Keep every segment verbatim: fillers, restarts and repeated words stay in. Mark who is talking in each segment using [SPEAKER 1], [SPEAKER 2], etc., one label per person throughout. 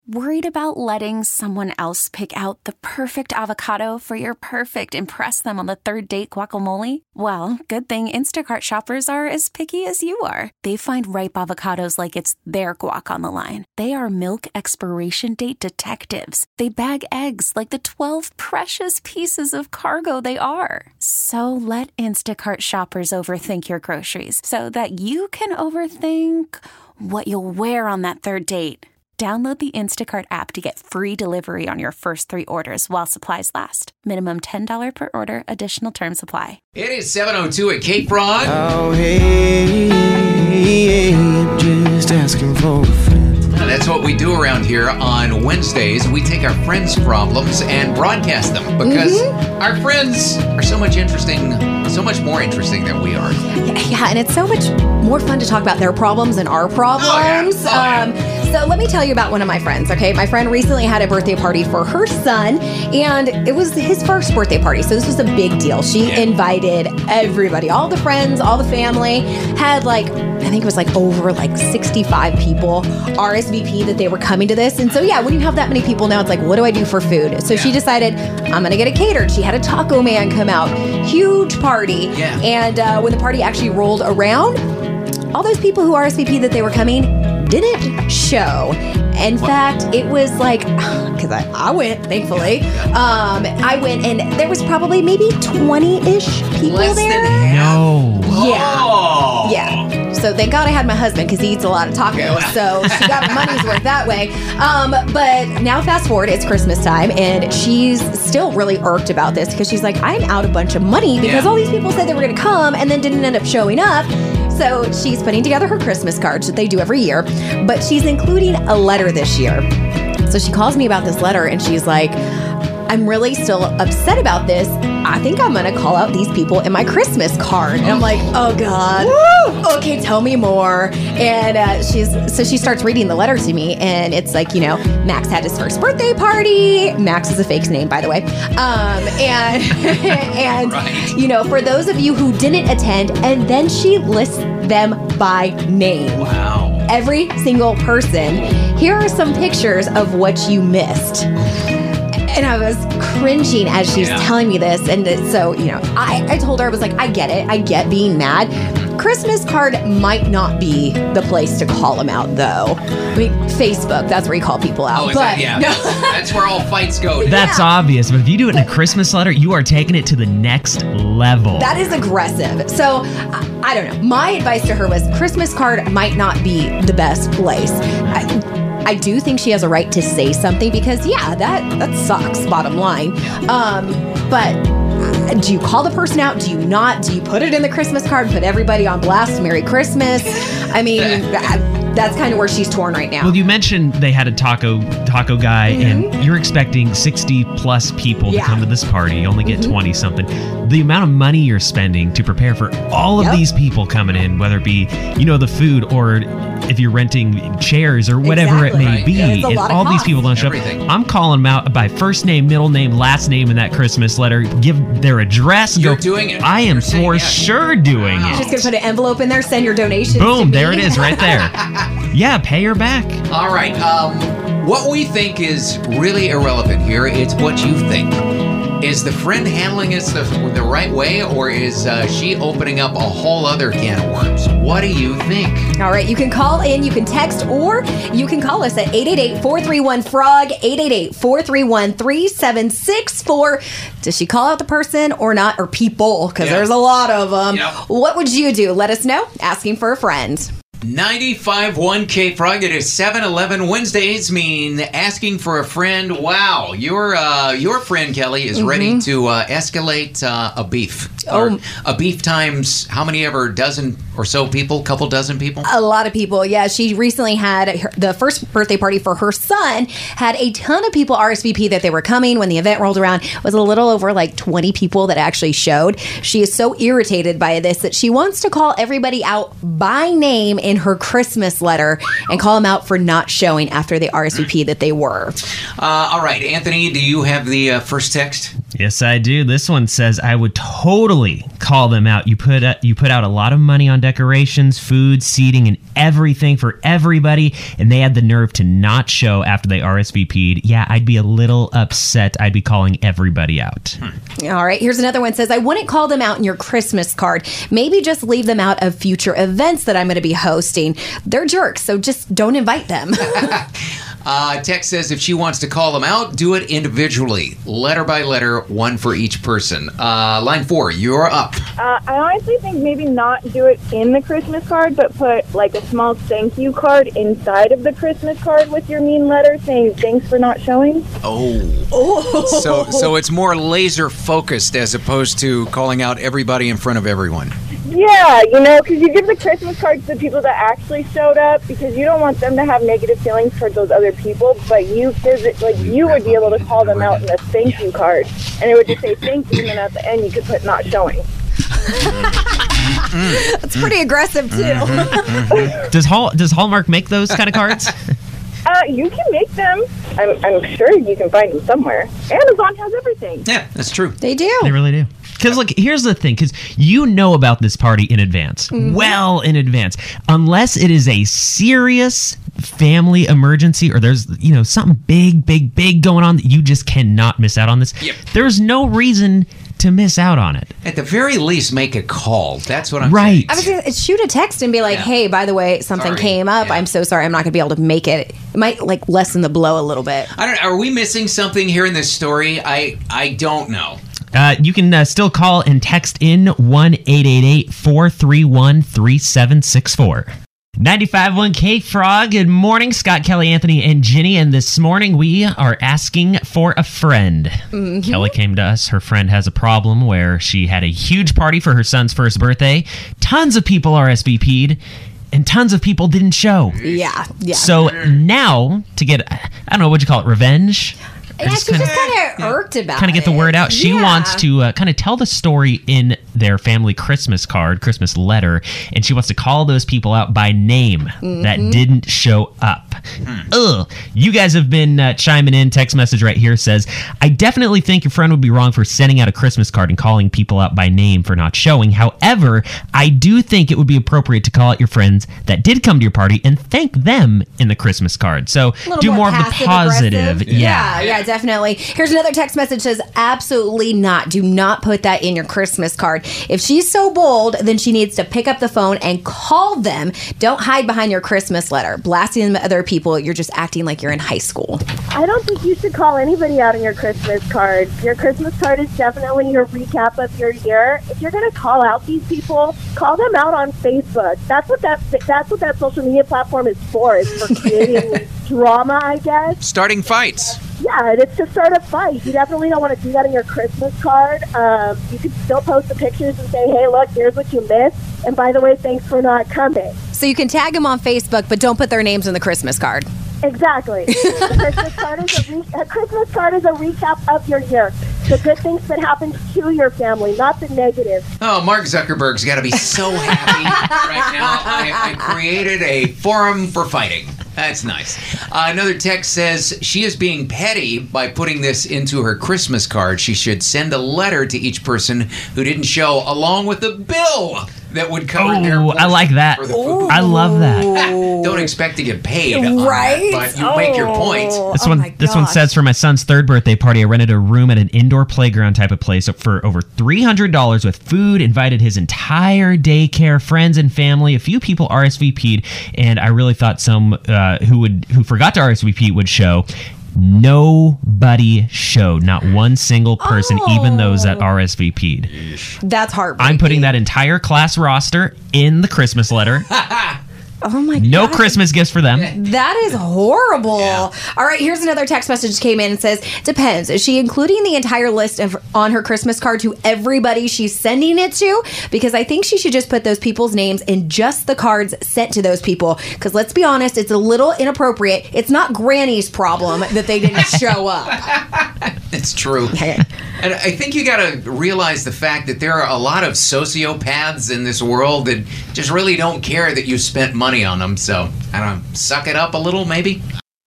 [SPEAKER 1] Worried about letting someone else pick out the perfect avocado for your perfect impress them on the third date guacamole? Well, good thing Instacart shoppers are as picky as you are. They find ripe avocados like it's their guac on the line. They are milk expiration date detectives. They bag eggs like the twelve precious pieces of cargo they are. So let Instacart shoppers overthink your groceries so that you can overthink what you'll wear on that third date. Download the Instacart app to get free delivery on your first three orders while supplies last. Minimum ten dollars per order. Additional terms apply.
[SPEAKER 2] It is seven oh two at Cape Frog.
[SPEAKER 3] Oh, hey, I'm just asking for a friend.
[SPEAKER 2] That's what we do around here on Wednesdays. We take our friends' problems and broadcast them because mm-hmm. our friends are so much interesting, so much more interesting than we are.
[SPEAKER 4] Yeah, yeah, and it's so much more fun to talk about their problems than our problems.
[SPEAKER 2] Oh, yeah. Oh, yeah.
[SPEAKER 4] Um, so let me tell you about one of my friends, okay? My friend recently had a birthday party for her son, and it was his first birthday party, so this was a big deal. She yeah. invited everybody, all the friends, all the family, had like, I think it was like over like sixty-five people R S V P that they were coming to this. And so, yeah, when you have that many people now, it's like, what do I do for food? So yeah. she decided, I'm going to get it catered. She had a taco man come out. Huge party.
[SPEAKER 2] Yeah.
[SPEAKER 4] And uh, when the party actually rolled around, all those people who R S V P that they were coming didn't show. In what? fact, it was like, because I, I went, thankfully.
[SPEAKER 2] Yeah, yeah.
[SPEAKER 4] Um, I went, and there was probably maybe twenty-ish people
[SPEAKER 2] Less
[SPEAKER 4] there.
[SPEAKER 2] Than
[SPEAKER 5] no.
[SPEAKER 4] Yeah.
[SPEAKER 2] Oh.
[SPEAKER 4] Yeah. So thank God I had my husband because he eats a lot of tacos.
[SPEAKER 2] Yeah.
[SPEAKER 4] So she got money's worth that way. Um, but now fast forward, it's Christmas time, and she's still really irked about this because she's like, I'm out a bunch of money because
[SPEAKER 2] yeah.
[SPEAKER 4] all these people said they were going to come and then didn't end up showing up. So she's putting together her Christmas cards that they do every year, but she's including a letter this year. So she calls me about this letter and she's like, I'm really still upset about this. I think I'm going to call out these people in my Christmas card. And I'm like, oh God. Woo! Okay, tell me more. And uh, she's so she starts reading the letter to me, and it's like, you know, Max had his first birthday party. Max is a fake name, by the way. Um, and, and
[SPEAKER 2] right.
[SPEAKER 4] you know, for those of you who didn't attend, and then she lists them by name.
[SPEAKER 2] Wow.
[SPEAKER 4] Every single person. Here are some pictures of what you missed. And I was cringing as she's
[SPEAKER 2] yeah.
[SPEAKER 4] telling me this. And so, you know, I, I told her, I was like, I get it. I get being mad. Christmas card might not be the place to call them out, though. I mean, Facebook, that's where you call people out.
[SPEAKER 2] Oh, is
[SPEAKER 4] but
[SPEAKER 2] that, yeah.
[SPEAKER 4] no.
[SPEAKER 2] that's, that's where all fights go.
[SPEAKER 5] That's
[SPEAKER 4] Yeah.
[SPEAKER 5] obvious, but if you do it in a Christmas letter, you are taking it to the next level.
[SPEAKER 4] That is aggressive. So, I, I don't know. My advice to her was Christmas card might not be the best place. I, I do think she has a right to say something because, yeah, that, that sucks, bottom line. Um, but do you call the person out? Do you not? Do you put it in the Christmas card, put everybody on blast, Merry Christmas? I mean, that's kind of where she's torn right now.
[SPEAKER 5] Well, you mentioned they had a taco taco guy,
[SPEAKER 4] Mm-hmm.
[SPEAKER 5] and you're expecting sixty plus people
[SPEAKER 4] Yeah.
[SPEAKER 5] to come to this party. You only get
[SPEAKER 4] Mhm.
[SPEAKER 5] twenty something. The amount of money you're spending to prepare for all of
[SPEAKER 4] Yep.
[SPEAKER 5] these people coming in, whether it be, you know, the food or if you're renting chairs or whatever
[SPEAKER 4] Exactly.
[SPEAKER 5] it may
[SPEAKER 2] Right.
[SPEAKER 5] be,
[SPEAKER 4] Yeah, it's a
[SPEAKER 5] and
[SPEAKER 4] lot of
[SPEAKER 5] all these
[SPEAKER 4] cost.
[SPEAKER 5] people don't show up.
[SPEAKER 2] Everything.
[SPEAKER 5] I'm calling them out by first name, middle name, last name in that Christmas letter. Give their address. And
[SPEAKER 2] You're
[SPEAKER 5] go,
[SPEAKER 2] doing it.
[SPEAKER 5] I am
[SPEAKER 2] You're saying
[SPEAKER 5] for
[SPEAKER 2] yes.
[SPEAKER 5] sure doing
[SPEAKER 2] Wow.
[SPEAKER 5] it.
[SPEAKER 4] Just going to put an envelope in there, send your donations
[SPEAKER 5] Boom,
[SPEAKER 4] to
[SPEAKER 5] there
[SPEAKER 4] me.
[SPEAKER 5] it is right there. Yeah, pay her back.
[SPEAKER 2] All right. Um, what we think is really irrelevant here. It's what you think. Is the friend handling it the, the right way, or is uh, she opening up a whole other can of worms? What do you think?
[SPEAKER 4] All right, you can call in, you can text, or you can call us at eight eight eight, four three one, F R O G, eight eight eight, four three one, three seven six four. Does she call out the person or not, or people? Because
[SPEAKER 2] Yeah.
[SPEAKER 4] there's a lot of them.
[SPEAKER 2] Yep.
[SPEAKER 4] What would you do? Let us know. Asking for a friend.
[SPEAKER 2] ninety-five point one Cape Frog. It is seven eleven. Wednesdays mean asking for a friend. Wow, your uh, your friend Kelly is
[SPEAKER 4] Mm-hmm.
[SPEAKER 2] ready to uh, escalate uh, a beef.
[SPEAKER 4] Oh.
[SPEAKER 2] Or a beef times how many ever dozen or so people? Couple dozen people?
[SPEAKER 4] A lot of people, yeah. She recently had her, the first birthday party for her son, had a ton of people R S V P that they were coming. When the event rolled around, it was a little over like twenty people that actually showed. She is so irritated by this that she wants to call everybody out by name in in her Christmas letter and call them out for not showing after they R S V P that they were.
[SPEAKER 2] Uh, all right, Anthony, do you have the uh, first text?
[SPEAKER 5] Yes, I do. This one says, I would totally call them out. You put uh, you put out a lot of money on decorations, food, seating, and everything for everybody, and they had the nerve to not show after they R S V P'd. Yeah, I'd be a little upset. I'd be calling everybody out.
[SPEAKER 2] Hmm.
[SPEAKER 4] All right, here's another one. It says, I wouldn't call them out in your Christmas card. Maybe just leave them out of future events that I'm going to be hosting. They're jerks, so just don't invite them.
[SPEAKER 2] Uh, text says if she wants to call them out, do it individually, letter by letter, one for each person. Uh, line four, you're up.
[SPEAKER 6] Uh, I honestly think maybe not do it in the Christmas card, but put like a small thank you card inside of the Christmas card with your mean letter saying thanks for not showing.
[SPEAKER 2] Oh.
[SPEAKER 4] Oh.
[SPEAKER 7] So, so it's more laser focused as opposed to calling out everybody in front of everyone.
[SPEAKER 6] Yeah, you know, because you give the Christmas cards to the people that actually showed up because you don't want them to have negative feelings towards those other people, but you visit, like you would be able to call them out in a thank you card, and it would just say thank you, and then at the end you could put not showing.
[SPEAKER 4] That's pretty aggressive, too.
[SPEAKER 5] Does Hall does Hallmark make those kind of cards?
[SPEAKER 6] Uh, you can make them. I'm, I'm sure you can find them somewhere. Amazon has everything.
[SPEAKER 2] Yeah, that's true.
[SPEAKER 4] They do.
[SPEAKER 5] They really do. Because, look, here's the thing. Because you know about this party in advance. Mm-hmm. Well in advance. Unless it is a serious family emergency or there's, you know, something big, big, big going on that you just cannot miss out on this.
[SPEAKER 2] Yep.
[SPEAKER 5] There's no reason to miss out on it.
[SPEAKER 2] At the very least, make a call. That's what I'm
[SPEAKER 5] right.
[SPEAKER 2] saying.
[SPEAKER 4] I was gonna shoot a text and be like,
[SPEAKER 2] Yeah.
[SPEAKER 4] hey, by the way, something
[SPEAKER 2] Sorry.
[SPEAKER 4] came up.
[SPEAKER 2] Yeah.
[SPEAKER 4] I'm so sorry. I'm not going to be able to make it. It might like lessen the blow a little bit.
[SPEAKER 2] I don't. Are we missing something here in this story? I I don't know.
[SPEAKER 5] Uh, you can uh, still call and text in one eight eight eight, four three one, three seven six four. ninety-five point one K-Frog, good morning. Scott, Kelly, Anthony, and Ginny. And this morning we are asking for a friend. Mm-hmm. Kelly came to us. Her friend has a problem where she had a huge party for her son's first birthday. Tons of people R S V P'd. And tons of people didn't show.
[SPEAKER 4] Yeah, yeah.
[SPEAKER 5] So now, to get, I don't know, what'd you call it, revenge?
[SPEAKER 4] Yeah, she's just kind of irked about it.
[SPEAKER 5] Kind of get the word out. She
[SPEAKER 4] Yeah.
[SPEAKER 5] wants to uh, kind of tell the story in their family Christmas card, Christmas letter, and she wants to call those people out by name
[SPEAKER 4] Mm-hmm.
[SPEAKER 5] that didn't show up. Ugh. You guys have been uh, chiming in. Text message right here says, I definitely think your friend would be wrong for sending out a Christmas card and calling people out by name for not showing. However, I do think it would be appropriate to call out your friends that did come to your party and thank them in the Christmas card. So
[SPEAKER 4] A little
[SPEAKER 5] do more, of the
[SPEAKER 4] passive
[SPEAKER 5] positive.
[SPEAKER 4] aggressive. Yeah, yeah, definitely. Here's another text message says, absolutely not. Do not put that in your Christmas card. If she's so bold, then she needs to pick up the phone and call them. Don't hide behind your Christmas letter. Blasting them at other people, you're just acting like you're in high school.
[SPEAKER 6] I don't think you should call anybody out on your Christmas card. Your Christmas card is definitely your recap of your year. If you're going to call out these people, call them out on Facebook. That's what that that's what that social media platform is for. Is for creating drama, I guess.
[SPEAKER 7] Starting fights.
[SPEAKER 6] Yeah, and it's to start a fight. You definitely don't want to do that in your Christmas card. Um, you can still post the pictures and say, hey, look, here's what you missed. And by the way, thanks for not coming.
[SPEAKER 4] So you can tag them on Facebook, but don't put their names in the Christmas card.
[SPEAKER 6] Exactly. The Christmas card is a, re- a Christmas card is a recap of your year. The good things that happened to your family, not the negative.
[SPEAKER 2] Oh, Mark Zuckerberg's got to be so happy right now. I, I created a forum for fighting. That's nice. Uh, another text says she is being petty by putting this into her Christmas card. She should send a letter to each person who didn't show, along with a bill that would cover their
[SPEAKER 5] Oh, I like that.
[SPEAKER 2] for the food.
[SPEAKER 5] I love that.
[SPEAKER 2] Don't expect to get paid, on that,
[SPEAKER 4] Right?
[SPEAKER 2] but you make your point.
[SPEAKER 5] This
[SPEAKER 4] Oh
[SPEAKER 5] one,
[SPEAKER 4] my
[SPEAKER 5] this one
[SPEAKER 4] gosh.
[SPEAKER 5] says, for my son's third birthday party, I rented a room at an indoor playground type of place for over three hundred dollars with food, invited his entire daycare, friends and family. A few people R S V P'd, and I really thought some uh, who would who forgot to R S V P would show. Nobody showed, not one single person,
[SPEAKER 4] Oh.
[SPEAKER 5] even those that R S V P'd.
[SPEAKER 4] That's heartbreaking.
[SPEAKER 5] I'm putting that entire class roster in the Christmas letter.
[SPEAKER 4] Oh my
[SPEAKER 5] No
[SPEAKER 4] God.
[SPEAKER 5] Christmas gifts for them.
[SPEAKER 4] That is horrible.
[SPEAKER 2] Yeah.
[SPEAKER 4] All right, here's another text message came in and says, depends. Is she including the entire list of on her Christmas card to everybody she's sending it to? Because I think she should just put those people's names in just the cards sent to those people. Because let's be honest, it's a little inappropriate. It's not Granny's problem that they didn't show up.
[SPEAKER 2] It's true. And I think you got to realize the fact that there are a lot of sociopaths in this world that just really don't care that you spent money on them. So, I don't know, suck it up a little, maybe?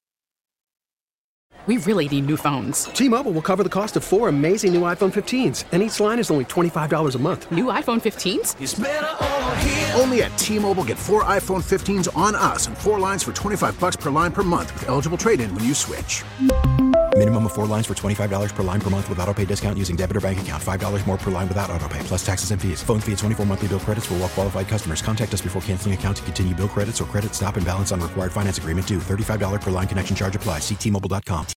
[SPEAKER 8] We really need new phones.
[SPEAKER 9] T-Mobile will cover the cost of four amazing new iPhone fifteens, and each line is only twenty-five dollars a month.
[SPEAKER 8] New iPhone fifteens?
[SPEAKER 10] It's better over here. Only at T-Mobile, get four iPhone fifteens on us and four lines for twenty-five bucks per line per month with eligible trade-in when you switch.
[SPEAKER 11] Minimum of four lines for twenty-five dollars per line per month with autopay discount using debit or bank account. five dollars more per line without autopay, plus taxes and fees. Phone fee at twenty-four monthly bill credits for well-qualified customers. Contact us before canceling account to continue bill credits or credit stop and balance on required finance agreement due. thirty-five dollars per line connection charge applies. See T Mobile dot com.